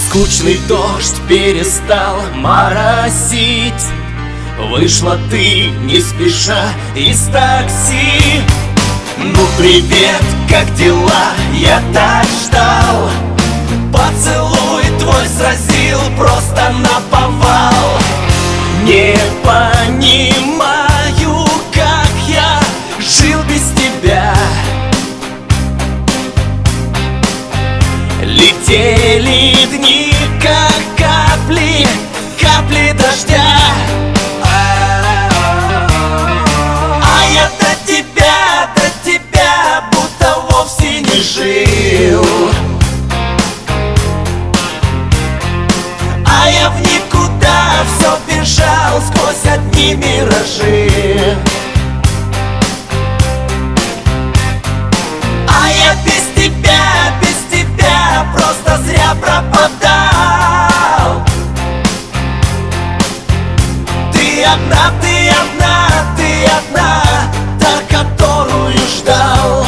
Скучный дождь перестал моросить. Вышла ты не спеша из такси. Ну привет, как дела? Я так ждал. Поцелуй твой сразил просто наповал. Не понимаю, как я жил без тебя. Летели дни, как капли, капли дождя. А я до тебя будто вовсе не жил. А я в никуда все бежал сквозь одни миражи. А я без тебя просто зря пропадал. Ты одна, та, которую ждал.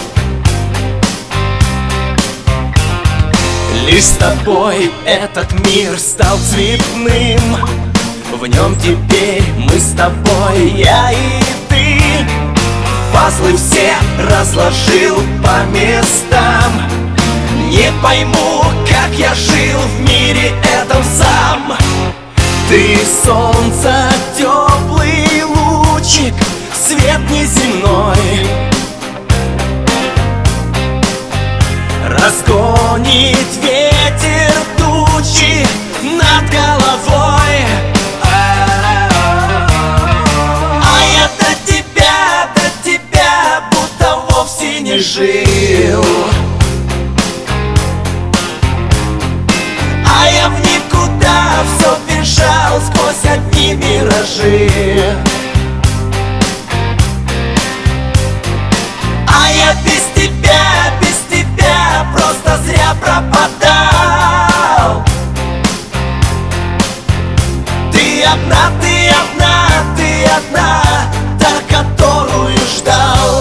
Лишь с тобой этот мир стал цветным. В нем теперь мы с тобой, я и ты. Пазлы все разложил по местам. Не пойму, как я жил в мире этом сам. Ты солнце, теплый лучик, свет неземной. Разгонит ветер тучи над головой. А я до тебя будто вовсе не жил. А я в никуда все бежал сквозь одни миражи. А я без тебя просто зря пропадал. Ты одна, та, которую ждал.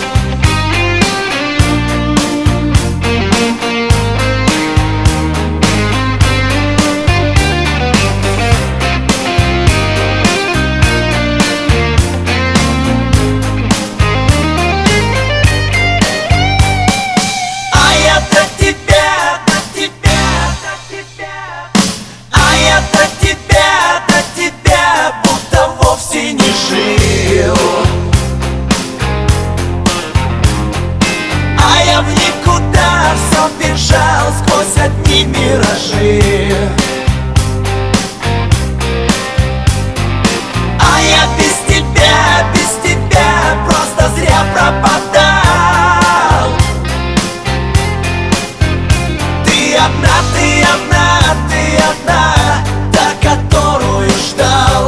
До тебя будто вовсе не жил. А я в никуда все бежал сквозь одни миражи. А я без тебя просто зря пропадал. Ты одна, та, которую ждал.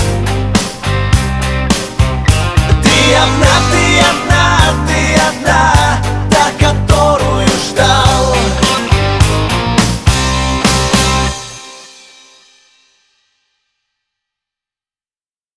Ты одна,